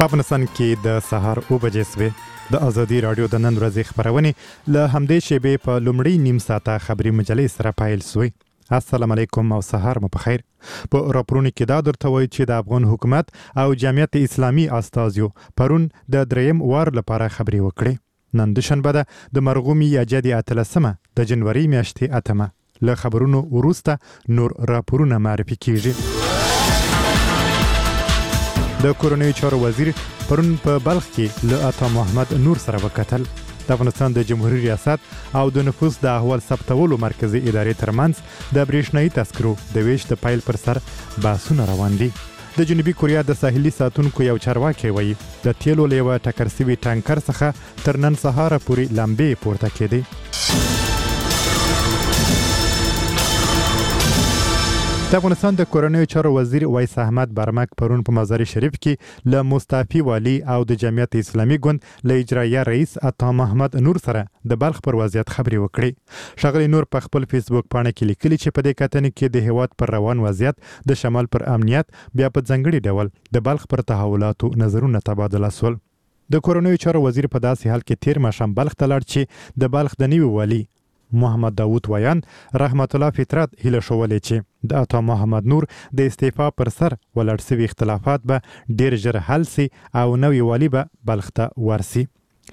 افغانستان کې د سهار 9 بجې سوې د ازادي رادیو د نن ورځې خبرونه له همدې شیبې په لومړی نیم ساعته خبري مجلې سره پایل سوې. السلام علیکم او سهار مو بخیر. په راپورونو کې دا درته وایي چې د افغان حکومت او جمعیت اسلامي استازیو پرون د دریم وار لپاره خبري وکړي. نن د شنبه ده د مرغومي یا جدي 13 د جنوري میاشتې 8 له خبرونو وروسته نور راپورونه معرفي کیږي. د کورنیو چارو وزیر پرون په بلخ کې له عطا محمد نور سره وکتل. د افغانستان د جمهوریت ریاست او د نفوس د احوال ثبتولو مرکزی ادارې ترمنځ د برېښنايي تذکرو د ویش د پیل پر سر بحثونه روان دي. د جنوبي کوریا د ساحلي ساتونکو یو چارواکي وایي د تیلو له یوه ټکر سوي ټانکر څخه تر نن سهاره پورې لمبې پورته کېدې. د افغانستان د کورنیو چارو وزیر ویس احمد برمک پرون په مزار شریف کې له مستعفي والی او د جمعیت اسلامي ګوند له اجرایه رئیس عطا محمد نور سره د بلخ پر وضعیت خبري وکړي. ښاغلي نور په خپل فیسبوک پاڼه کې لیکلي چې په دې کتنې کې د هیواد پر روان وضعیت، د شمال پر امنیت، بیا په ځانګړي ډول د بلخ پر تحولاتو نظرونه تبادله سول. د کورنیو چارو وزیر په داسې حال کې تیر ماښام بلخ ته لاړ چې د بلخ د نوي والی محمد داوود ویان رحمت الله فطرت هیله شولې چې د عطا محمد نور د استعفا پر سر ولړ سوي اختلافات به ډیر ژر حل سي او نوې والی به بلخ ته ورسي.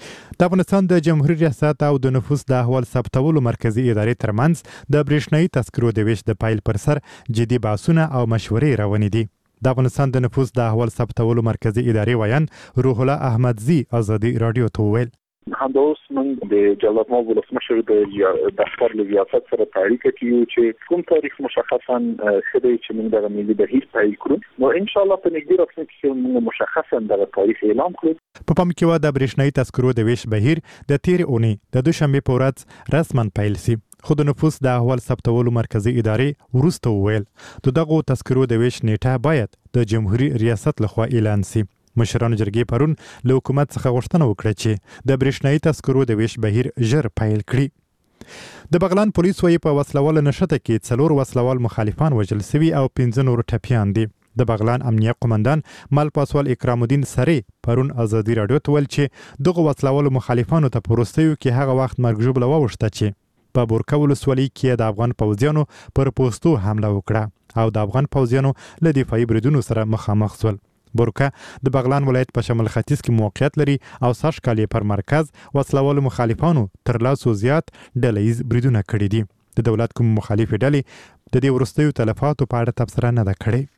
د افغانستان د جمهوریت ریاست او د نفوس د احوال ثبتولو مرکزی ادارې ترمنځ د برېښنايي تذکرو د ویش د پیل پر سر جدي بحثونه او مشورې روانې دي. د افغانستان د نفوس د احوال ثبتولو مرکزی ادارې ویان روح الله احمدزي ازادي رادیو ته وویل همدا اوس موږ د جلال‌آباد ولسمشر د دفتر له ریاست سره اړیکه کوي چې کوم تاریخ مشخصا خدای چې موږ د ملي بهیر پیل کړو. نو ان شاء الله په نږدې راتلونکي کې موږ مشخصا د تاریخ اعلان کړو. په پام کې و د برېښنايي تذکرو د ویش بهیر د تیر اونۍ د دوشنبه په ورځ رسماً پیل سي. خو د نفوس د احوال ثبتولو مرکزی ادارې وروسته وویل دغه تذکرو د ویش نیټه باید د جمهوریت ریاست لخوا اعلان سي. مشرانو جرګې پرون له حکومت څخه غوښتنه وکړه چې د برېښنايي تذکرو د ویش بهیر ژر پیل کړي. د بغلان پولیس وایي په وسلواله نښته کې 4 وسلوال مخالفان وژل سوي او 15 نور ټپیان دي. د بغلان امنیه قومندان مل پاسوال اکرام الدین سری پرون ازادي رادیو ته ویل چې دغه وسلوال مخالفانو ته په وروستیو کې هغه وخت مرګ ژوبله واوښته چې په بورکه ولسوالۍ کې د افغان پوځیانو پر پوستو حمله وکړه او د افغان پوځیانو له دفاعي بریدونو سره مخامخ شول. بورکه د بغلان ولایت په شمال ختیځ کې موقعیت لري او سږ کال پر مرکز وسلوالو مخالفانو تر لاسو زیات ډلهییز بریدونه کړي دي. د دولت کوم مخالفې ډلې د دې وروستیو تلفاتو په اړه تبصره نه ده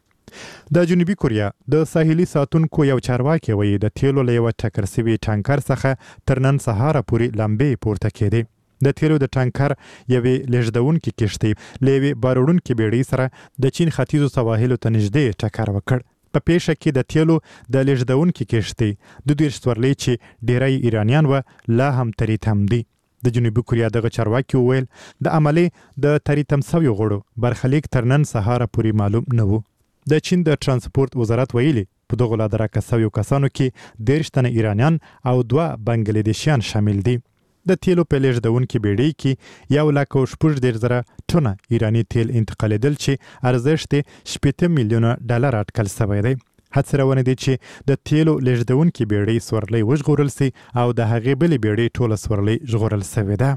کړې. د جنوبي کوریا د ساحلي ساتونکو یو چارواکي وایي د تیلو له یوه ټکر سوي ټانکر څخه تر نن سهاره پورې لمبې پورته کېدې. د تیلو د ټانکر یوې لیږدونکې کښتۍ له یوې باروړونکې بیړۍ سره د چین ختیځو سواحلو ته نږدې ټکر وکړ. په پیښه کې د تیلو د لیږدونکې کښتۍ د 12 سورلۍ چې ډیری ایرانیان و لا هم تریتم دي. د جنوبي کوریا دغه چارواکي وویل د عملې د تریتم سوي غړو برخلیک تر نن سهاره پورې معلوم نه و. د چین د ترانسپورت وزارت ویلي په دغه لا درکه سوي کسانو کې 13 تنه ایرانیان او 2 بنگلادیشیان شامل دي. د تیلو په لیږدونکې بیړۍ کې 1,60,000 ټنه ایراني تیل انتقالېدل چې ارزښت یې 8 میلیونه ډالر اټکل شوی دی. هڅې روانې دي چې د تیلو لیږدونکې بیړۍ سورلۍ وژغورل سي او د هغې بلې بیړۍ ټوله سورلۍ ژغورل شوې ده.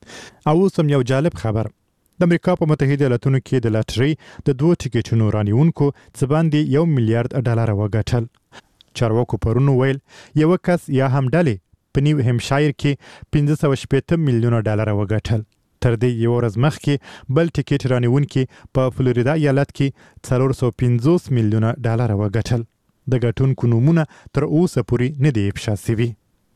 او اوس هم یو جالب خبر. د امریکا په متحده ایالاتونو کې د لاټرۍ د 2 ټیکټونو رانیونکو څه باندې 1 میلیارډ ډالر وګټل. چارواکو پرون ویل یو کس یا هم ډلې په نیو همشایر کې 580 میلیونه ډالر وګټل. تر دې یو ورځ مخکې بل ټیکټ رانیونکي په فلوریدا ایالت کې 450 میلیونه ډالر وګټل. د ګټونکو نومونه تر اوسه پورې نه دي افشا شوي.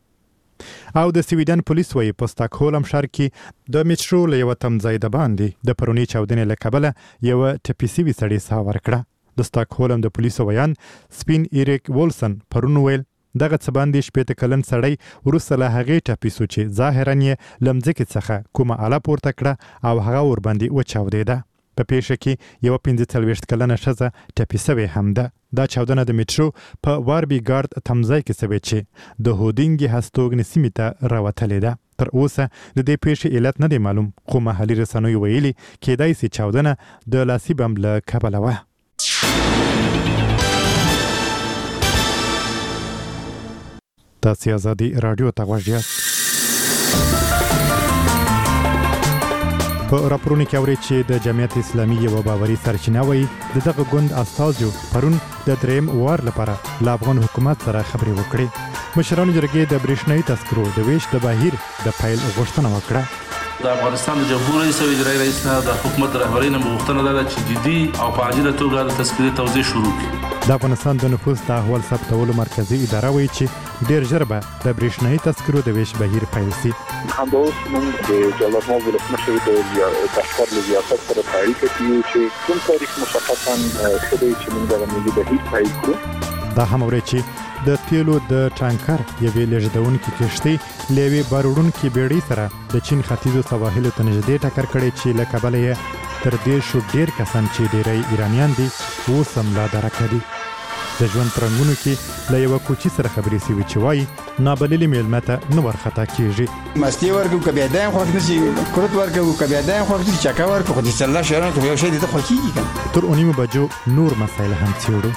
او د سویډن پولیس وایي په سټاکهولم ښار کې د میټرو له یوه تمځای د باندې د پرونۍ چاودنې له کبله یوه ټپي سوي سړي ساه ورکړه. د سټاکهولم د پولیسو ویان سپین ایریک وولسن پرون ویل دغه څه باندې 80 کلن سړی وروسته له هغې ټپي سو چې ظاهراً یې له مځکې څخه کومه اله پورته کړه او هغه ورباندې وچاودېده. په پیښه کې یوه 45 کلنه ښځه ټپي سوې هم ده. دا چاودنه د میټرو په واربي ګارد تمځای کې سوې چې د هودینګي هستوګنې سیمې ته راوتلې ده. تر اوسه د دې پیښې علت نه دی معلوم، خو محلي رسنیو ویلي کېدای سي چاودنه د لاسي بم له کبله وه. تاسو آزادي رادیو ته غوږ یاست. په راپورونو کې اوري چې د جمعیت اسلامي یو باوري سرچینه وایي د دغه ګوند استازو پرون د دریم وار لپاره له افغان حکومت سره خبرې وکړې. مشرانو جرګې د برېښنايي تذکرو د ویش د بهیر د پیل غوښتنه وکړه. د افغانستان د جمهور رئیس او اجرایي رئیس نه د حکومت رهبرۍ نه غوښتنه ده چې جدي او په عاجله توګه د تذکرې توزیع شروع کړي. د افغانستان د نفوس د احوال ثبتولو مرکزی اداره وایي چې ډیر ژر به د برېښنايي تذکرو د ویش بهیر پیل شي. همداوس موږ د جلال ولسمشر د دفتر له ریاست سره اړیکه کوو چې کوم تاریخ مشخصا خدای چې موږ د ملي بهیر پیل کړو. دا هم اوري چې د تیلو د ټانکر یوې لېږدونکې کښتۍ له یوې باروړونکې بیړۍ سره د چین ختیځو سواحلو ته نږدې ټکر کړی چې له کبله یې تر دې شو ډیر کسان چې ډیری ایرانیان دي اوس هم لا درکه دي. د ژوند ترنګونو کې له یوه کوچي سره خبرې سوي چې وایي نابللې میلمه ته نه ورخطا کېږي. مستې ورکړو که بیا دایم خوښ نه شي، کورت ورکړو که بیا دایم خوښ نه شي، چکه ورکړو خو د سلا شهران خو یو شی دې ته خوښېږي که تر 9 بجو نور مسایل هم څېړو.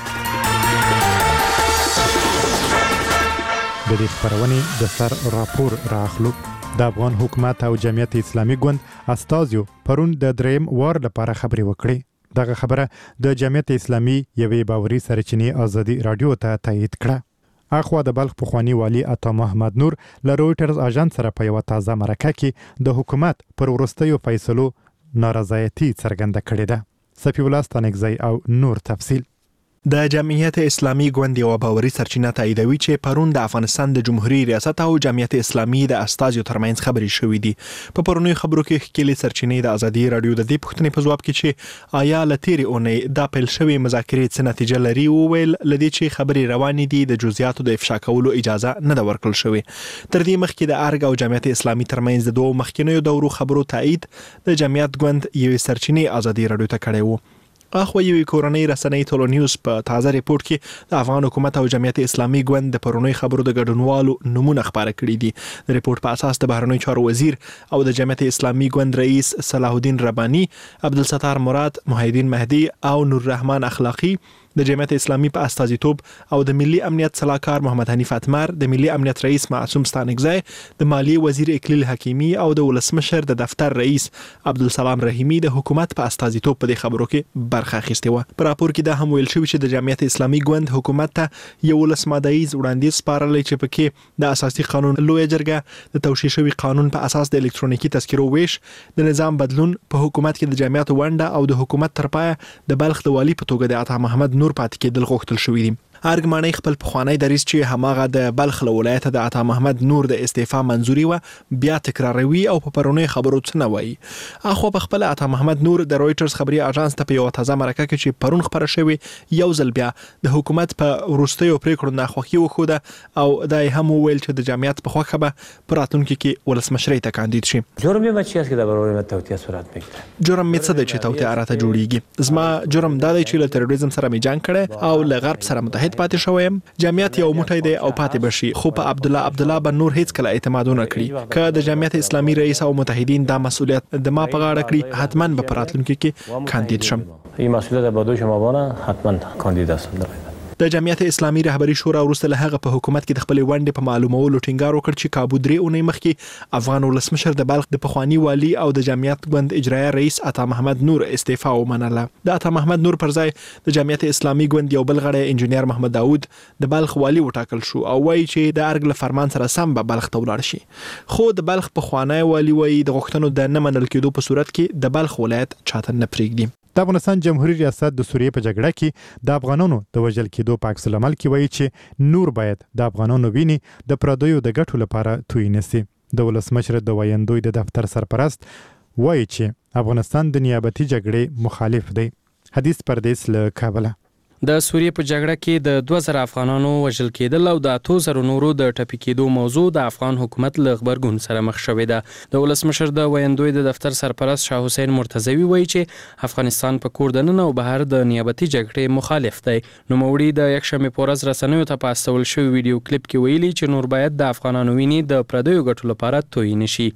د دې خپرونې د سر راپور راخلو. د افغان حکومت او جمعیت اسلامي ګوند استازو پرون د دریم وار لپاره خبرې وکړې. دغه خبره د جمعیت اسلامي یوې باوري سرچینې آزادي رادیو ته تایید کړه. اخوا د بلخ پخوانی والی عطا محمد نور له رويټرز اژانس سره په یوه تازه مرکه کې د حکومت پر وروستیو فیصلو نارضایتي څرګنده کړې ده. صفي الله ستانکزی او نور تفصیل. د جمعیت اسلامي ګوند یو باوري سرچینه تاییدوي چې پرون د افغانستان د جمهوریت ریاست او جمعیت اسلامي د استازو ترمنځ خبرې شوې دي. په پرونی خبرو کې ښکېلې سرچینې د ازادي رادیو د دې پوښتنې په ځواب کې چې آیا له تېرې اونۍ دا پیل شوې مذاکرې څه نتیجه لري وویل لدې چې خبرې روانې دي د جزئیاتو د افشا کولو اجازه نه ده ورکړل شوې. تر دې مخکې د ارګ او جمعیت اسلامي ترمنځ د دوه مخکینیو دورو خبرو تایید د جمعیت ګوند یوې سرچینې ازادي رادیو ته کړی و. اخو یوې کورنۍ رسنۍ ټولو نیوز په تازه ریپورت کې د افغان حکومت او جمعیت اسلامي ګوند د پرونی خبرو د ګډونوالو نمونه خبره کړي دي. د ریپورت په اساس د بهرنیو چارو وزیر او د جمعیت اسلامي ګوند رئیس صلاح الدین رباني، عبدالستار مراد، محیدین مهدی او نور رحمان اخلاقی د جمعیت اسلامي په استازیتوب او د ملي امنیت صلاحکار محمد حنیف اتمر، د ملي امنیت رئیس معصوم ستانکزی، د مالیې وزیر اکلیل حکیمی او د ولسمشر د دفتر رئیس عبدالسلام رحیمی د حکومت په استازیتوب په دې خبرو کې برخه اخیستې و. په راپور کې دا هم ویل شوی چې د جمعیت اسلامي ګوند حکومت ته یو لسمادایز وړاندیز سپارلی چې پکې د اساسي قانون لویه جرګه د توشیح شوی قانون په اساس د الکترونیکي تذکرو ویش، د نظام بدلون، په حکومت کې د جمعیت ونډه او د حکومت تر پایه د بلخ د والی په توګه د عطا محمد نور پاتې کېدل غوښتل شوی دي. ارګمانۍ خپل پخوانی دریځ چې هماغه د بلخ له ولایت د عطا محمد نور د استعفا منزوري و بیا تکراروي او په پرونی خبرو څه نه وایي. اخو په خپل عطا محمد نور د رويټرز خبري اژانس ته په یو تازه مرکه کې چې پرون خبره شوی یو ځل بیا د حکومت په وروستیو پریکړو ناخوښي وښوده او دای هم ویل چې د جمعیت په خوښه به په راتلونکي کې ولسمشرۍ ته کاندید شي. جرم یې چی است که در برابر توطئه صورت میگیره؟ جرم می څه دی چې توطئه راته جوړیږي؟ زما جرم دا دی چې له تروریزم سره می جنگ کړی او له غرب سره متحد پاتې شوم. جمعیت یو موټی دی او پاتې بشي، خو په عبدالله به نور هیڅ کله اعتماد نه کړي. که د جمعیت اسلامي رئیس او متحدین دا مسئولیت د ما په غاړه کړي حتما به په راتلونکي کې کاندید شم. این مسئولیت به دوی شما بانه حتما کاندید هستم. د جمعیت اسلامي رهبری شورا وروسته له هغه په حکومت کې د خپل ونډې په معلومولو ټینګار وکړ چې کابو درې اونۍ مخکې افغان ولسمشر د بلخ د پخوانی والی او د جمعیت ګوند اجرایي رئیس عطا محمد نور استعفا ومنله. د عطا محمد نور پر ځای د جمعیت اسلامي ګوند یو بل غړی انجینیر محمد داوود د بلخ والی وټاکل شو او وایي چې د ارګ له فرمان سره سم به بلخ ته ولاړ شي. خو د بلخ پخوانی والی وایي د غوښتنو د نه منل کېدو په صورت کې د بلخ ولایت چاته نه پرېږدي. د افغانستان جمهوریت ریاست د سوریې په جګړه کې د افغانانو د وژل کېدو په عکس العمل کې وایي چې نور باید د افغانانو ویني د پردیو د ګټو لپاره توی نشي. د ولسمشر د وایندوی د دفتر سرپرست وایي چې افغانستان د نیابتي جګړې مخالف دی. حدیث پردیس له کابل. د سوریې په جګړه کې د 2000 افغانانو وژل کېدل او د 8000 نورو د ټپي کېدو موضوع د افغان حکومت له خبرګون سره مخ شوې ده. د ولسمشر د وایندوی د دفتر سرپرست شاه حسین مرتضوی وایي چې افغانستان په کور دننه او بهر د نیابتي جګړې مخالف دی. نوموړي د یکشنبې په ورځ رسنیو ته په استول شوی ویډیو کلیپ کې ویلي چې نور باید د افغانانو ویني د پردیو ګټو لپاره توی نشي.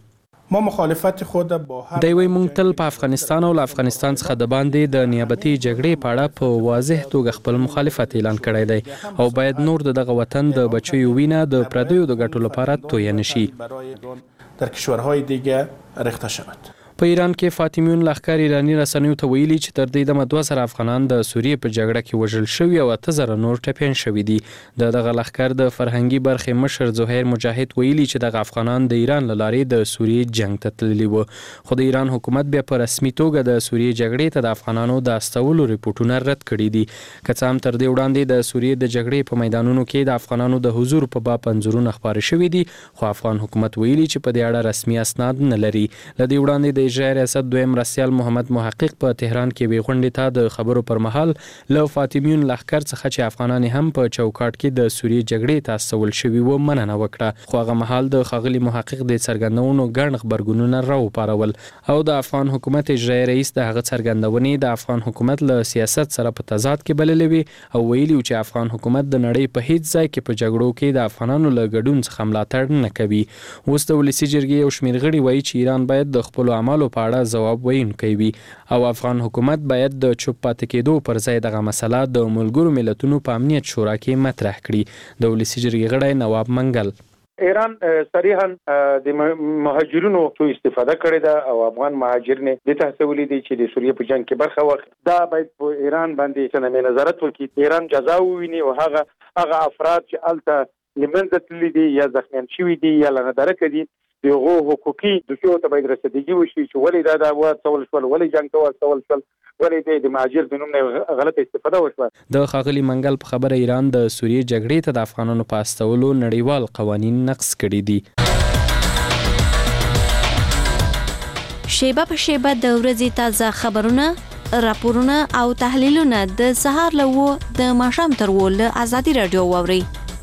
ما مخالفت خود با هر دوی مونږ تل په افغانستان او افغانستان څخه د باندې د نیابتي جګړې په اړه په واضح توګه خپل مخالفت اعلان کړی دی او باید نور دغه وطن د بچیو وینه د پردیو د ګټو لپاره تویه نشي. در کشورهای دیگه ریخته شود. په ایران کې فاطمیون لښکر ایرانی رسنیو ته ویلي چې تر دې دمه 2000 افغانان د سوریې په جګړه کې وژل شوي او 8000 نور ټپیان شوي دي. دغه لښکر د فرهنګي برخې مشر زهیر مجاهد ویلي چې دغه افغانان د ایران له لارې د سوریې جنگ ته تللي وو. خو د ایران حکومت بیا په رسمي توګه د سوریې جګړې ته د افغانانو د استولو ریپورتونه رد کړي دي. که څه هم تر دې وړاندې د سوریې د جګړې په میدانونو کې د افغانانو د حضور په باب انځورونه خپاره شوي دي، خو افغان حکومت ویلي چې په دې اړه رسمي اسناد نه لري. له دې وړاندې د اجرایي ریاست دویم مرستیال محمد محقق په تهران کې وی غونډې ته د خبرو پر مهال له فاطمیون لښکر څخه چې افغانان هم په چوکاټ کې د سوریې جګړې ته استول شوي وو مننه وکړه. خو هغه مهال د ښاغلي محقق د څرګندونو ګڼ خبرګونونه راوپارول او د افغان حکومت اجرایي رئیس د هغه څرګندونې د افغان حکومت له سیاست سره په تضاد کې بللې وي او ویلي چې افغان حکومت د نړۍ په هیڅ ځای کې په جګړو کې د افغانانو له ګډون څخه ملاتړ نه کوي. اوس د ولسي جرګې یو شمېر غړي وایي چې ایران باید د خپلو اعمالو په اړه ځواب ویونکی وي او افغان حکومت باید د چوپ پاتې کېدو پر ځای دغه مسله د ملګرو ملتونو په امنیت شورا کې مطرح کړي. د ولسي جرګې غړی نواب منګل ایران صریحا د مهاجرینو څخه استفاده کړې ده او افغان مهاجرین د تحصیلي دي چې د سوریې په جنگ کې برخه واخلي. دا باید په ایران باندې څنګه نظارت وکړي، ایران جزا وویني او هغه افراد چې الته لمنځه تللي دي یا زخمیان شوي دي یا لنډره کړي دغه حقوقي دغه ته باید رسیدګي وشي چې ولې دا وڅول شول، ولې جنگ ته وڅول شول، ولې د مهاجر د نوم نه غلط استفاده وشوه. د ښاغلي منګل په خبره ایران د سوریې جګړې ته د افغانانو په استولو نړیوال قوانین نقض کړي دي. شیبه په شیبه د ورځې تازه خبرونه، راپورونه او تحلیلونه د سهار له 9 د ماښام تر 10 له ازادي رادیو واورئ.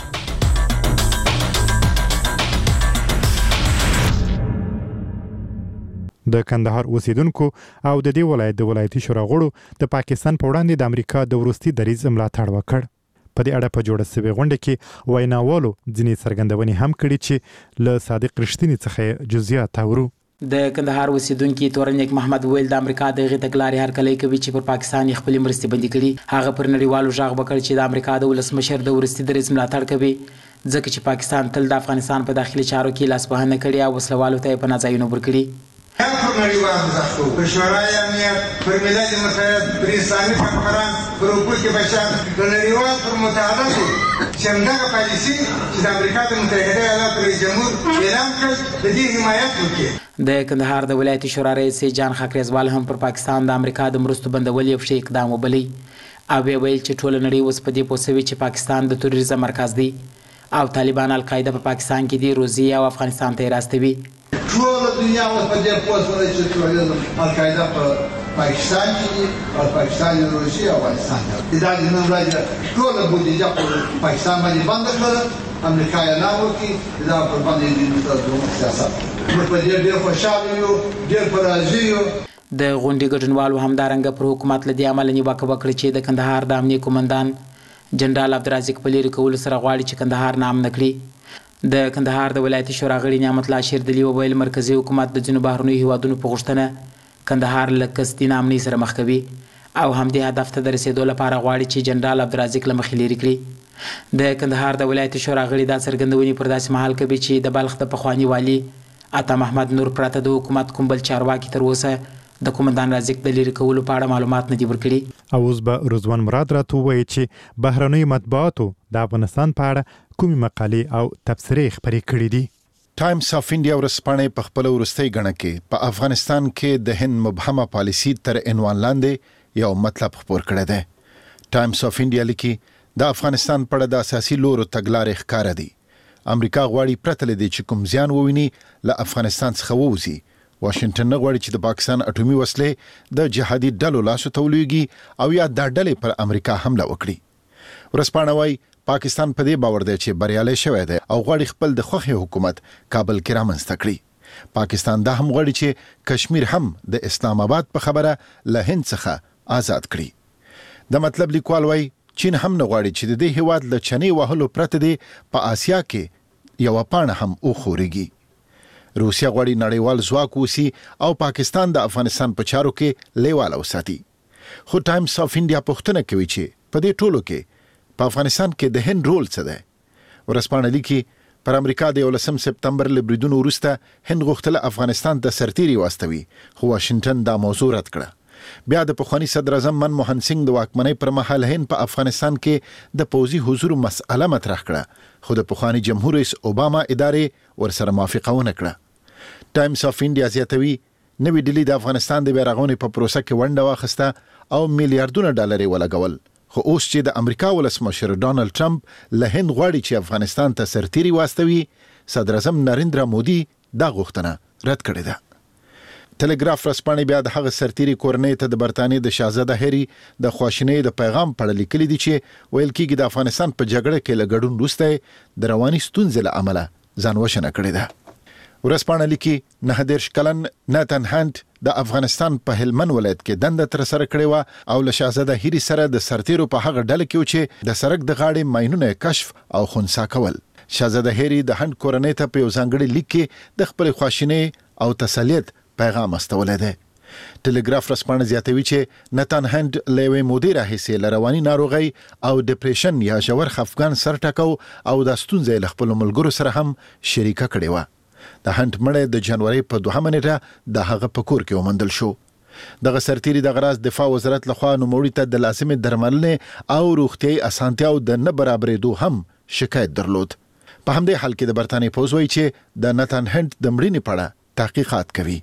د کندهار اوسیدونکو او د دې ولایت د ولایتي شورا غړو د پاکستان په وړاندې د امریکا د وروستي دریځ ملاتړ وکړ. په دې اړه په جوړه شوې غونډه کې ویناوالو ځینې څرګندونې هم کړي چې له صادق رښتینی څخه جزئیات اورو. د کندهار اوسیدونکو تورنیک محمد ویل د امریکا د غټکلاري هرکلی کوي چې پر پاکستان خپل مرستې بندي کړي. هغه پر نړیوالو ژغ وکړ چې د امریکا د ولسمشر د وروستي دریځ ملاتړ کوي ځکه چې پاکستان تل د افغانستان په داخلي چارو کې لاسوهنه کړې او وسلوالو ته په ناځایونو ورکړي. پر نړیوال مزاحتو پر شورای امنیت پر ملل متحد پر اسلامي همکاران پر حقوق بشر پر نړیوال پر متحداتو چې همدغه پالیسي چې د امریکا د متحده ایالاتو رئیس جمهور اعلان کړ د دې حمایت وکړي. د کندهار د ولایتي شورا رئیس جان خاکریزوال هم پر پاکستان د امریکا د مرستو بندول یو ښه اقدام وبلی او ویل چې ټول نړۍ اوس په دې پوسوي چې پاکستان د تروریزم مرکز دی او طالبان القاعده په پاکستان کې دی روزي او افغانستان ته راستوي. ټول دنیا اوس په دې پوسوي چې تروریزم القاعده په پاکستان کې دی او پاکستان د روسي او افغانستان دی. دا د نن ورځې ټول بودیجه په پاکستان باندې بند کړل، امریکا یې نه وکړي، دا په باندې د مستقیم سیاست موږ په دې ډېر خوشاله یو، ډېر راضي یو. د غونډې ګډونوالو همدارنګه پر حکومت له دې امله نیوکه وکړه چې د کندهار د امنیه قومندان جنرال عبدالرزاق په لرې کولو سره غواړي چې کندهار نامنه کړي. د کندهار د ولایتي شورا غړي نعمت الله شیردلي وویل مرکزي حکومت د ځینو بهرنیو هیوادونو په غوښتنه کندهار له قصدي نامنۍ سره مخ کوي او همدې هدف ته د رسېدو لپاره غواړي چې جنرال عبدالرزاق له مخې لرې کړي. د کندهار د ولایتي شورا غړي دا څرګندونې پر داسې مهال کوي چې د بلخ د پخواني والي عطا محمد نور پرته د حکومت کوم بل چارواکي تر اوسه د قومندان رازق د لرې کولو په اړه معلومات نه دي ورکړي. او اوس به رضوان مراد راته ووایي چې بهرنیو مطبوعاتو د افغانستان په اړه کومې مقالې او تبصرې خپرې کړي دي. ټایمز اف انډیا ورځپاڼې په خپل وروستۍ غڼه کې په افغانستان کې د هند مبهمه پالیسي تر عنوان لاندې یو مطلب خپور کړی دی. ټایمز اف انډیا لیکي د افغانستان په اړه د اساسي لورو تګلارې ښکاره دي. امریکا غواړي پرته له دې چې کوم زیان وویني له افغانستان څخه ووځي. واشنگټن نه غواړي چې د پاکستان اټومي وسلې د جهادي ډلو لاسو ته ولویږي او یا دا ډلې پر امریکا حمله وکړي. ورځپاڼه وايي پاکستان په دې باور دی چې بریالی شوی دی او غواړي خپل د خوښې حکومت کابل کې رامنځته کړي. پاکستان دا هم غواړي چې کشمیر هم د اسلام آباد په خبره له هند څخه آزاد کړي. د مطلب لیکوال وايي چین هم نه غواړي چې د دې هیواد له چنې وهلو پرته دی په آسیا کې یو پاڼه هم وخوريږي. روسیا غواړي نړیوال ځواک وسی او پاکستان د افغانستان په چارو کې لیواله وساتي. خو ټایمز اف انډیا پوښتنه کوي چې په دې ټولو کې په افغانستان کې د هند رول څه دی. ورځپاڼه لیکي پر امریکا د 11 سپتمبر له بریدونو وروسته هند غوښتل افغانستان ته سرتیري واستوي، خو واشنگټن دا موضوع رد کړه. بیا د پخوانی صدر اعظم منموهن سنگ د واکمنۍ پر مهال هند په افغانستان کې د پوځي حضور مسأله مطرح کړه، خو د پخوانی جمهور رئیس اوباما ادارې ورسره موافقه ونه کړه. ټایمز اف انډیا زیاتوي نوې ډیلی د افغانستان د بیرغونې په پروسه کې ونډه واخیسته او میلیارډونه ډالر ولګول، خو اوس چې د امریکا ولسمشر ډانلډ ټرمپ له هند غواړي چې افغانستان ته سرتیري واستوي، صدر اعظم نریندرا مودي دا غوښتنه رد کړې ده. ټلګراف ورځپاڼې بیا د هغه سرتیري کورنۍ ته د برتانیې د شاهزاده هری د خواشینۍ د پیغام په اړه لیکلي دي چې ویل کېږي د افغانستان په جګړه کې له ګډون وروسته د رواني ستونزې له امله ځان وژنه کړې ده. ورځپاڼه لیکي 19 کلن ناتان هانت د افغانستان په هلمند ولایت کې دنده ترسره کړې وه او له شاهزاده هری سره د سرتیرو په هغه ډله کې و چې د سړک د غاړې ماینونه کشف او خنثی کول. شاهزاده هری د هانت کورنۍ ته په یو ځانګړي لیک کې د خپل خواشینۍ او تسلیت پیغام استولې ده. ټلګراف ورځپاڼه زیاتوي چې نتان هند له یوې مودې راهیسې له رواني ناروغۍ او ډیپریشن یا ژور خفګان سر ټکاو او د ستونزې له خپلو ملګرو سره هم شریکه کړې وه. د هند مړی د جنوري په 2 نیټه د هغه په کور کې وموندل شو. دغه سرتیري د غراض دفاع وزارت لخوا نوموړي ته د لازمې درملنې او روغتیايي اسانتیاو د نه برابرېدو هم شکایت درلود. په همدې حال کې د برتانیې پوځ وایي چې د نتان هند د مړینې په اړه تحقیقات کوي.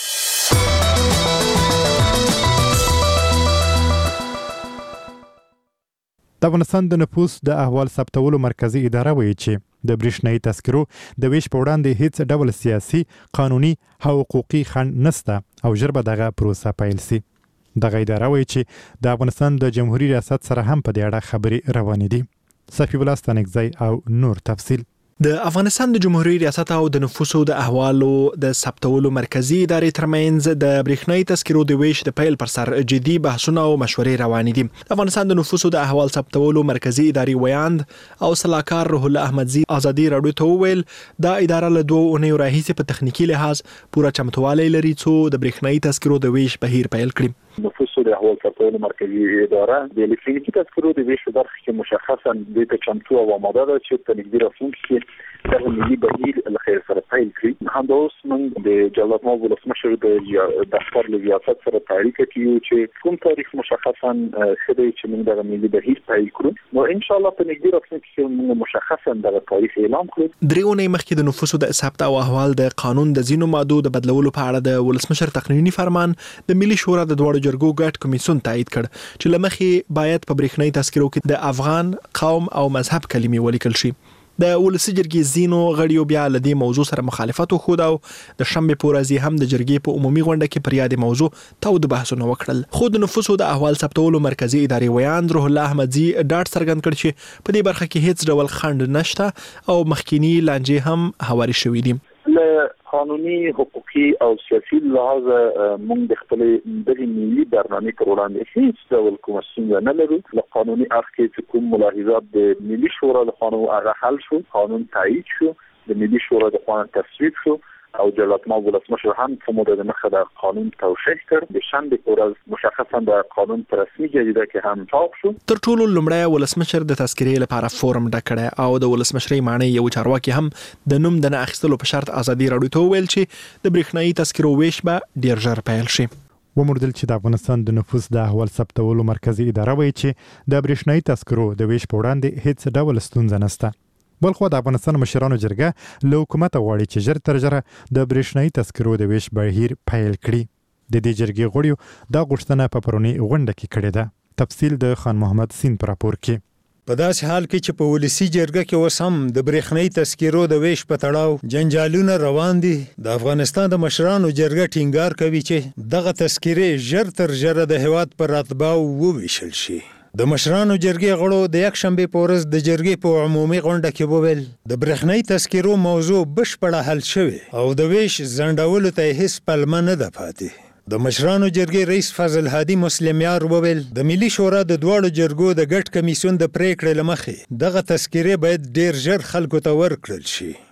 د افغانستان د نفوس د احوال ثبتولو مرکزی اداره وایي چې د برېښنايي تذکرو د ویش په وړاندې هیڅ ډول سیاسي، قانوني او حقوقي خنډ نشته او ژر به دغه پروسه پیل شي. دغه اداره وایي چې د افغانستان د جمهوریت ریاست سره هم په دې اړه خبرې روانې دي. صفی الله ستانکزی او نور تفصیل. د افغانستان د جمهوریت ریاست او د نفوسو د احوالو د ثبتولو مرکزی ادارې ترمنځ د برېښنايي تذکرو د ویش د پیل پر سر جدي بحثونه او مشورې روانې دي. د افغانستان د نفوسو د احوال ثبتولو مرکزی ادارې ویاند او صلاحکار روح الله احمدزي ازادي راډیو ته وویل دا اداره له 2 اونیو راهیسې په تخنیکی لحاظ پوره چمتووالی لري څو د برېښنايي تذکرو د ویش بهیر پیل کړي. نفوسو د احوال ثبتولو مرکزی اداره د الکترونیکي تذکرو د ویش برخه کې مشخصا د چمتو او آماده ده چې په نږدې راتلونکي کې دغه ملي بهیر له خیر سره پیل کړي. همداوس موږ د جلال آباد ولسمشر د دفتر له ریاست سره اړیکه کوو چې کوم تاریخ مشخصا خدای چې موږ دغه ملي بهیر پیل کړو نو ان شاء الله په نږدې راتلونکي کې موږ مشخصا دغه تاریخ اعلان کړو. درېونی مخکې د نفوسو د ثبت او احوال د قانون د ځینو مادو د بدلولو په اړه د ولسمشر تقنینی فرمان د ملي شورا د دوړو جرګو ګډ کمیسیون تایید کړ چې لمخې باید په برېښنايي تذکرو کې د افغان قوم او مذهب کلمې ولیکل شي. د ولسی جرګې زینو غړیو بیا له دې موضوع سره مخالفت وښود او د شنبه په ورځ هم د جرګې په عمومي غونډه کې پر یاد موضوع تود بحثونه وکړل. خو د نفوسو د احوال ثبتولو مرکزی ادارې ویاند روح الله احمدزي ډاډ څرګند کړ چې په دې برخه کې هیڅ ډول خنډ نشته او مخکینی لانجې هم هواري شوې دي. له قانوني، حقوقي او سیاسي لحاظ موږ د خپل د ملي برنامه پر وړاندې هیڅ ډول کوم څنګه نه لرو. له قانوني اړخ کې کوم ملاحظات د ملي شورا د قانون هغه حل شو، قانون تایید شو، د ملي شورا د قانون تصویب شو او جلال آباد ولسمشر هم په موده د مخه د قانون توشیح کړ. د شنبه په ورځ مشخصا د قانون په رسمي جریده کې هم چاپ شو. تر ټولو لومړی ولسمشر د تذکرې لپاره فورم ډکړ او د ولسمشرۍ معنی یو چارواکي هم د نوم د نه اخیستلو په شرط ازادي راډیو ته ویل چې د برېښنايي تذکرو ویش به ډیر ژر پیل شي. وموندل چې د افغانستان د نفوس د احوال ثبتولو مرکزی اداره وایي چې د برېښنايي تذکرو د ویش په وړاندې هیڅ ډول ستونزه نشته. بلخو د افغانستان مشرانو جرګه له حکومت غواړي چې ژر تر ژره د برېښنايي تذکرو د ویش بهیر پیل کړي. د دې جرګې غړیو دا غوښتنه په پرونی غونډه کې کړې ده. تفصیل د خان محمد سین پر راپور کې. په داسې حال کې چې په ولسی جرګه کې اوس هم د برېښنايي تذکرو د ویش په تړاو جنجالونه روان دي، د افغانستان د مشرانو جرګه ټینګار کوي چې دغه تذکرې ژر تر ژره د هیواد پر راتباو وویشل شي. د مشرانو جرګې غړو د یک شنبه په ورځ د جرګې په عمومي غونډه کې وویل د برېښنايي تذکرو موضوع بشپړه حل شوې او د ویش ځنډولو ته هیڅ پلمه نه ده پاتې. د مشرانو جرګې رئیس فضل هادي مسلمیار وویل د ملي شورا د دوړو جرګو د ګډ کمیسیون د پریکړې لمخې دغه تذکرې باید ډیر ژر خلکو ته ورکړل شي.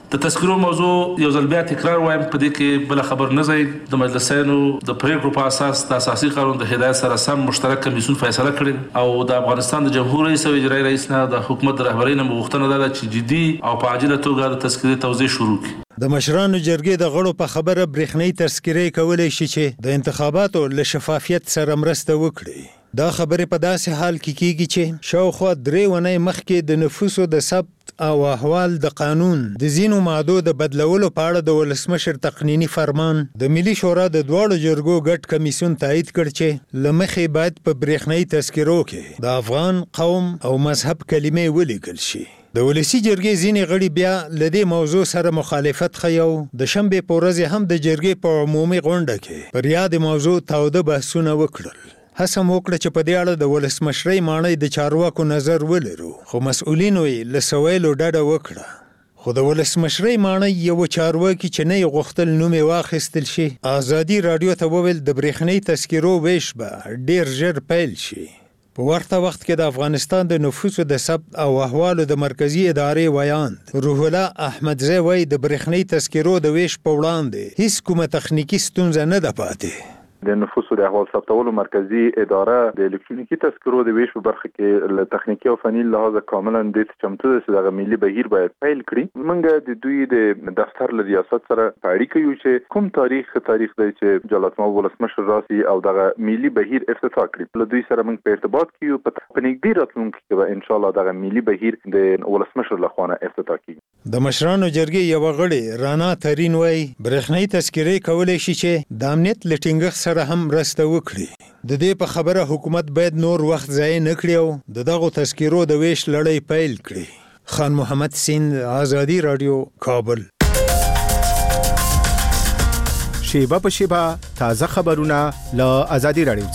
د تذکرو موضوع یو ځل بیا تکرار وایم په دې کې بل خبر نه ځي د مجلسینو د پریکړو په اساس د اساسي قانون د هدایت سره سم مشترک کمیسیون فیصله کړې او د افغانستان د جمهور رئیس او اجرایي رئیس نه د حکومت رهبرۍ نه غوښتنه ده چې جدي او په عاجله توګه د تذکرې توزیع شروع کړي. د مشرانو جرګې د غړو په خبره برېښنايي تذکرې کولای شي چې د انتخاباتو له شفافیت سره مرسته وکړي. دا خبرې په داسې حال کې کیږي چې شاوخوا 3 ونې مخکې د نفوسو د ثبت او احوال د قانون د ځینو مادو د بدلولو په اړه د ولسمشر تقنینی فرمان د ملي شورا د دواړو جرګو ګډ کمیسیون تایید کړ چې لمخې باید په برېښنايي تذکرو کې د افغان قوم او مذهب کلمې ولیکل شي. د ولسی جرګې ځینې غړي بیا لدې موضوع سره مخالفت خیو. د شنبې په ورځ هم د جرګې په عمومي غونډه کې پر یاد موضوع تاوده بحثونه وکړل. هڅه وکړه چې په دې اړه د ولسمشرۍ ماڼۍ د چارواکو نظر ولرو، خو مسؤلینو یې له سویلو ډډه وکړه. خو د ولسمشرۍ ماڼۍ یو چارواکي چې نه یې غوښتل نوم یې واخیستل شي، ازادي راډیو ته وویل د برېښنايي تذکرو ویش به ډیر ژر پیل شي. په ورته وخت کې د افغانستان د نفوسو د ثبت او احوالو د مرکزی ادارې ویاند روح الله احمدزی وایي د برېښنايي تذکرو د ویش په وړاندې هیڅ کومه تخنیکی ستونزه نه ده پاتې. د نفوسو د احوال ثبتولو مرکزی اداره د الکترونیکی تذکرو د ویش په برخه کې له تخنیکی او فني لحاظ کاملا د چمتو د ملي بهیر باید پیل کړي. موږ د دوی د دفتر له ریاست سره په اړیکه یو چې کوم تاریخ دی چې جلات مو ولسمشر راسي او دغه ملي بهیر افتتاح کړي. له دوی سره موږ په ارتباط کې یو په نږدې راتلونکي کې به ان شاء الله دغه ملي بهیر د ولسمشر لخوا افتتاح کیږي. د مشرانو جرګې یو غړي رانا ترين وایي برېښنايي تذکرې کولای شي چې د امنیت لټینګ سره هم مرسته وکړي. د دې په خبره حکومت باید نور وخت ضایع نه کړي او د دغو تذکرو د ویش لړۍ پیل کړي. خان محمد سیند، آزادی رادیو، کابل. شیبه په شیبه تازه خبرونه له آزادی رادیو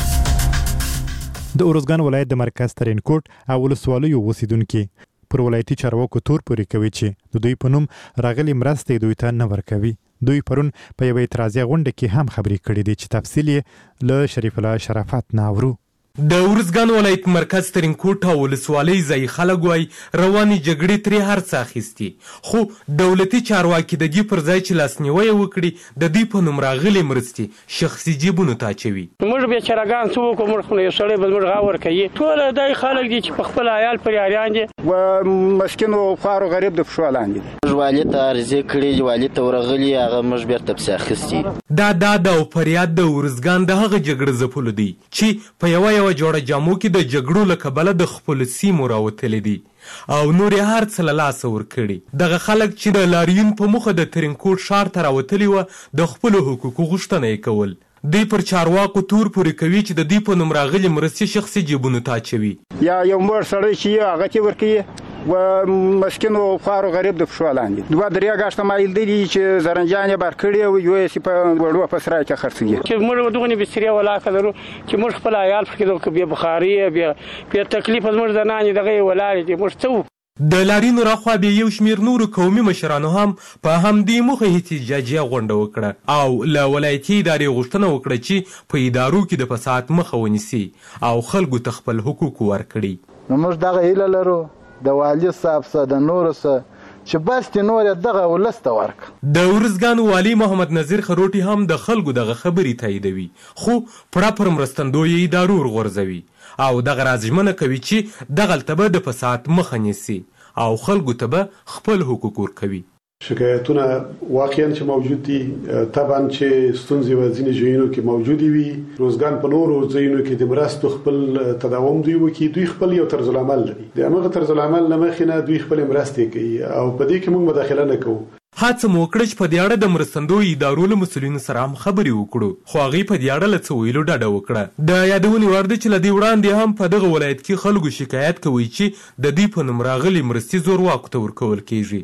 څخه. د اورزګان ولایت د مرکز ترینکوټ او ولسوالیو اوسیدونکو پر ولایتي چارواکو تور پورې کوي چې د دوی په نوم راغلي مرستې دوی ته نه ورکوي. دوی پرون په یوه اعتراضي غونډه کې هم خبرې کړې دي چې تفصیل یې له شریف الله شرافت نه اورو. د اورزګان ولایت مرکز ترینکوټ او ولسوالۍ ځای خلک وایي روانې جګړې ترې هر څه اخیستي، خو دولتي چارواکي د دې پر ځای چې لاسنیوی وکړي د دوی په نوم راغلې مرستې شخصي جیبونو ته اچوي. موږ بیچارهګان څه وکړو، موږ خو یو سړی به موږ غاور کوي. ټول دای خلک دي چې په خپل عیال پرې اریان دي و مسکین او خوار او غریب د پښو لاندې دي. موږ والي ته عرضې کړې، والي ته ورغلي، هغه موږ بیرته پسې اخیستي. دا او فریاد د اورزګان د هغه جګړه ځپلو دی چې په یوه جوړه جامو کې د جګړو له کبله د خپل سیمو راوتلي دي او نور یې هر څه له لاسه ورکړي. دغه خلک چې د لاریون په موخه د ترینکوټ ښار ته راوتلي وه د خپلو حقوقو غوښتنه یې کول. دوی پر چارواکو تور پورې کوي چې د دوی په نوم راغلي مرستې شخصي جیبونو ته اچوي. یا یو مړ سړی چې هغه ته ورکوي و مسکین او خوار او غریب د پښو لاندې 2-3 غاښته مایل دي چې زرنجان یې بار کړي او یو یې په وړو په سرای کې خرڅوي. چې موږ دغه بسترې ولاکه لرو چې موږ خپل عیال فکر بیا بخاري بیا تکلیف موږ زنانې دغه ولارې دي موږ څه. د لارینو راخوا بیا یو شمیر نورو قومي مشرانو هم په همدې موخه احتجاجیه غونډه وکړه او له ولایتي ادارې غوښتنه وکړه چې په ادارو کې د فساد مخه ونیسي او خلکو ته خپل حقوق ورکړي. نو موږ دغه هیله لرو د والي صاحب سره د نورو سره چې بس نور دغه ولسته ورک. د اورزګان والي محمد نذیر خروټي هم د خلکو دغه خبرې تاییدوي، خو پړه پر مرستندوی ادارو ورغورځوي او دغه راځمنه کوي چې دغلته به د فساد مخه نیسي او خلکو ته به خپل حقوق ورکوي. شکایتونه واقعا چې موجود دي، طبعا چې ستونزې په ځینې ځایونو کې موجودې وي. روزګان په نورو ځایونو کې د مرستو خپل تداوم دوی وکړي، دوی خپل یو طرز العمل لري. د همغه طرز العمل نه مخې نه دوی خپل مرستې کوي او په دې کې موږ مداخله نه کوو. هڅه مو وکړه چې په دې اړه د مرستندوی ادارو له مسؤلینو سره هم خبرې وکړو، خو هغوی په دې اړه له څه ویلو ډډه وکړه. د یادونې وړ ده چې له دې وړاندې هم په دغه ولایت کې خلکو شکایت کوي چې د دوی په نوم راغلي مرستې زورواکو ته ورکول کیږي.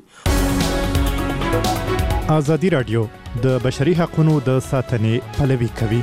آزادی رادیو د بشري حقوقو د ساتنې پلوي کوي.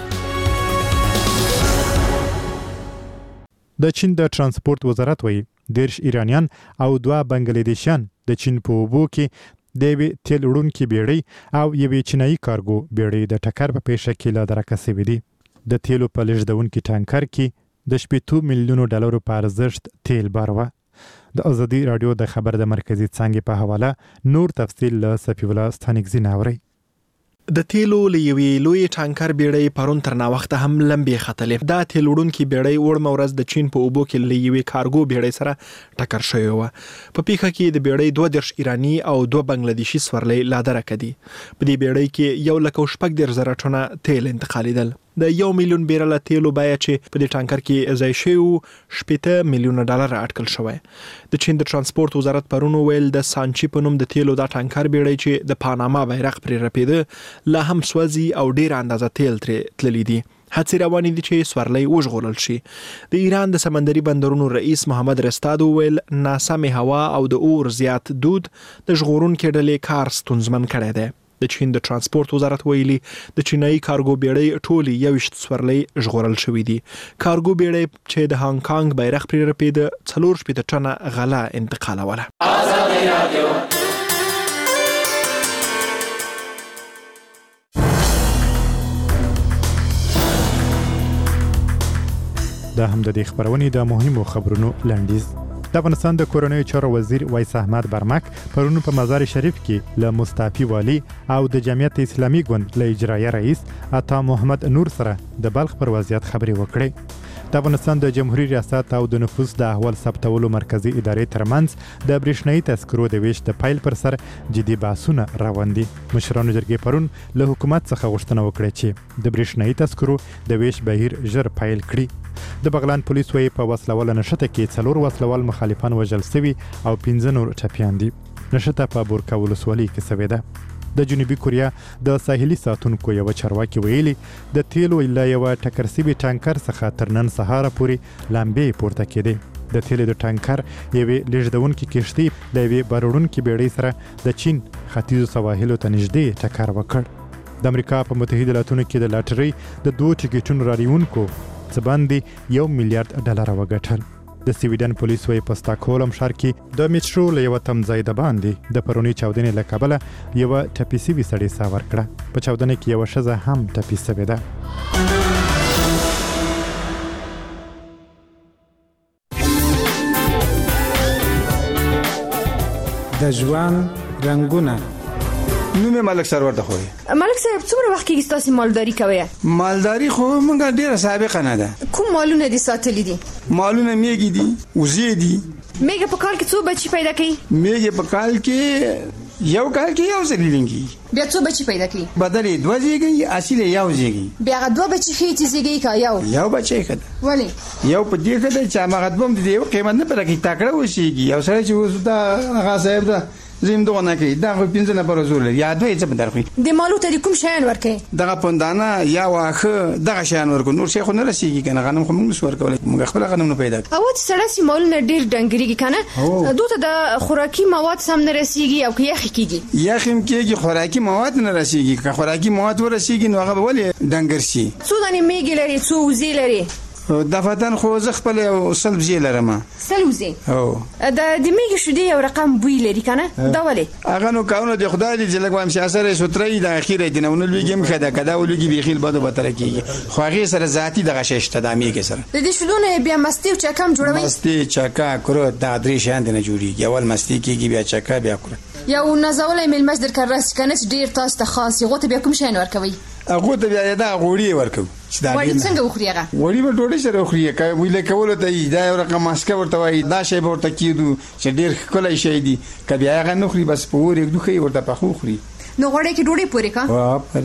د چین د ترانسپورت وزارت وایي 10 ایرانیان او 2 بنگلادیشیان د چین په اوبو کې د یوې تیل وړونکي بیړۍ او یوې چینایي کارګو بیړۍ د ټکر په پیښه کې له درکه شوي دي. د تیلو په لیږدونکي ټانکر کې د $7 میلیونو په ارزښت تیل بار وه. د ازادي رادیو د خبر د مرکزی څنګه په حواله نور تفصیل له صفی الله ستانیک زیناوري. د تیلو لوی لوی ټانکر بیړۍ پرون تر ناوخته هم لمبې ختلې. دا تیل وړونکي بیړۍ وړ مورز د چین په اوبو کې لوی کارګو بیړۍ سره ټکر شوی و. په پیښه کې د بیړۍ 22 ایرانی او 2 بنگلادیشي سورلۍ لادره کړي. په دې بیړۍ کې 1.8 ټنه تیل انتقالیدل. د 1 میلیون بیرل تیلو بیا چې په دې ټانکر کې ځای شوی 70 میلیون ډالر اټکل شوی. د چین د ترانسپورت وزارت پرون ویل د سانچی په نوم د تیلو دا ټانکر بیړۍ چې د پاناما بیرغ پرې رپیده لا هم سوځي او ډیر اندازه تیل ترې تللی دي. هڅې روانې دي چې سورلۍ وژغورل شي. د ایران د سمندري بندرونو رئیس محمد رستاد ویل ناسمه هوا او د اور زیات دود د ژغورونکو ډلې کار ستونزمن کړی دی. د چین د ترانسپورت وزارت ویلي د چینایي کارګو بیړۍ ټولي 21 سورلۍ ژغورل شوې دي. کارګو بیړۍ چې د هانګ کانګ بیرغ پرې رپیده 4 ټنه غله انتقالوله. دا هم د دې خبرونې د مهمو خبرونو لنډیز. د افغانستان د کورنیو چارو وزیر وایس احمد برمک پرون په مزار شریف کې له مستعفي والی او د جمعیت اسلامي ګوند له اجرایي رئیس عطا محمد نور سره د بلخ پر وضعیت خبرې وکړې. د افغانستان د جمهوریت ریاست او د نفوس د احوال ثبتولو مرکزی ادارې ترمنځ د برېښنايي تذکرو د ویش د فایل پر سر جدي بحثونه روان دي. مشرانو جرګې پرون له حکومت څخه غوښتنه وکړه چې د برېښنايي تذکرو د ویش بهیر ژر فایل کړي. د بغلان پولیس وایي په وسلوال نشته کې 4 وسلوال مخالفان وژل شوي او 15 نور ټپیان دي. نشته په بورکا ولسوالۍ کې شوې ده. د جنوبي کوریا د ساحلي ساتونکو یو چارواکي ویلي د تیلو الا یو ټکر سوي ټانکر څخه تر نن سهار پورې لامبې پورته کېدې. د تیلو د ټانکر یوې لیږدونکي کشتۍ د یوې بارونکي بیړۍ سره د چین ختیځو سواحلو ته نږدې ټکر وکړ. د امریکا په متحده ایالاتونو کې د لاټرۍ د 2 ټیکټونو راریونکو څه باندې 1 میلیارډ ډالر وګټل. د سویډن پولیس وایي په سټاکهولم ښار کې د میټرو له یو تمځای د باندې د پرونی چاودنې له کبله یو ټپي سوي سړی ساه ورکړه. په چاودنه کې یو ښځه هم ټپي سوې ده. د ژوند رنگونه. نومه ملک سرور ته خوري. ملک صاحب څومره وخت کې تاسو مالداري کوي؟ مالداري خو مونږه ډیره سابقه نه ده. کوم مالونه دي ساتلې دي؟ مالونه میږي دي، وزې دي. میږي په کال کې څو بچي پیدا کوي؟ میږي په کال کې یو زلیلنګي. بیا څو بچي پیدا کوي؟ بدلې 2 زیږي، اصلي یو زیږي. بیا 2 بچي خېټي زیږي کا یو بچي کده. ولی؟ یو په دې کده چې هغه دوم دي یو قیمت نه پرې کی تاکړه وشيږي. یو سره چې وسو دا هغه صاحب دا زم دوه نه کوي. دا خو 15 نه پر زول یا دوی څه بدرخي. د مالو ته کوم شیان ورکې؟ دغه پوندانه یا واخه دغه شیان ورکو. نور شي خو نه رسیږي کنه. غنم خو موږ ورکول. موږ خپل غنم نه پیدا. او چې سړی سي مالونه ډیر ډنګريږي کنه. دوته د خوراکي مواد سم نه رسیږي او کې یخ کیږي. یخم کېږي خوراکي مواد نه رسیږي. که خوراکي مواد ورسیږي نو هغه ولې ډنګر شي. څو دانه میګي لري، څو وزې لري. د فتن خو ز خپل سلبزی لرم. سلبزی د میګي شودي یو رقم بوی لري کنه. دا ولې هغه نو کاونه د خدای دې لګوم سیاسره سوتري د اخیره دینونه لویګم خدا کدا ولګي بيخیل بده بتر کیږي. خو هغه سره ذاتی دغه ششته د میګي سره د دې شلونه بیا مستی او چکم جوړوي. مستی چکا کرو د درې شاند نه جوړیږي. اول مستی کیږي بیا چکا بیا کرو. یو نزولې مل مصدر کراس کنه ډیر تاسو ته خاص یو ته بیا کوم شین ورکوي؟ هغه ته بیا دا غوړی ورکو. وړي څنګه وخوري هغه؟ وړي په ډوډۍ سره وخوري. کوي ویل کول ته دا یو رقم ماسکه ورته وای. دا شی ورته کیدو چې ډیر کولای شي دي. کبي هغه نو خوري بس پور یو دوخي ورته پخو خوري. نو غوړي کې ډوډۍ پورې کا؟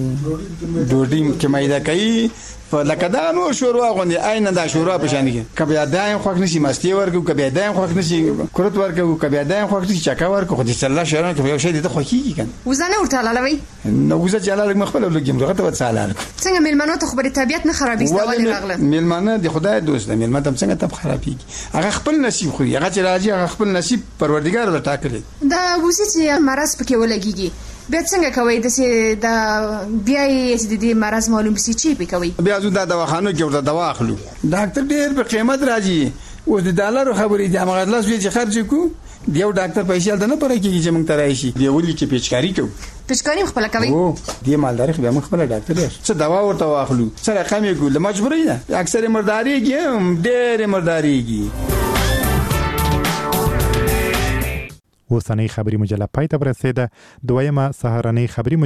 ډوډۍ کې مایدا کوي. لکه دا نو شوروا غوندي عین دا شوروا په شان کې. کبي دایم خوښ نشي مستی ورکو. کبي دایم خوښ نشي کرت ورکو. کبي دایم خوښ نشي چکا ورکو. خو دې الله شران کې یو شی دې ته خوښيږي کنه. وزنه ورته لاله وي. نو وزه چې الله مخبل لګیم دغه ته وڅاله. څنګه ملمنو ته خبره طبيعت نه خرابېږي ولې راغله؟ ملمنه د خدای دوست ده. ملمنه څنګه تب خرابېږي؟ هغه خپل نصیب خوري. هغه چې راځي هغه خپل نصیب پروردګار له ټاکلي. دا وزه چې مرز پکې ولګيږي. بیا څنګه کوي د بیا یې د دې مرز معلوم سي چی به کوي؟ بیا زو د دواخانو کې ورته دوا اخلو. ډاکټر ډېر په قیمت راځي. اوس د ډالر خبرې د هغه لاس وی چې خرج کو. دیو ډاکټر پیسې الته نه پره کیږي چې موږ ته راشي. دی ولي چې پیچکاری کوي. پیچکاری خپل کوي. او دی مالداري خو موږ خپل ډاکټر یې څه دوا ورته واخلو. سره کم یې ګول مجبورې ده. اکثر مرداریږي ډېر مرداریږي. اوسنۍ خبري مجله پای ته ورسېده. دویمه سهارنۍ خبري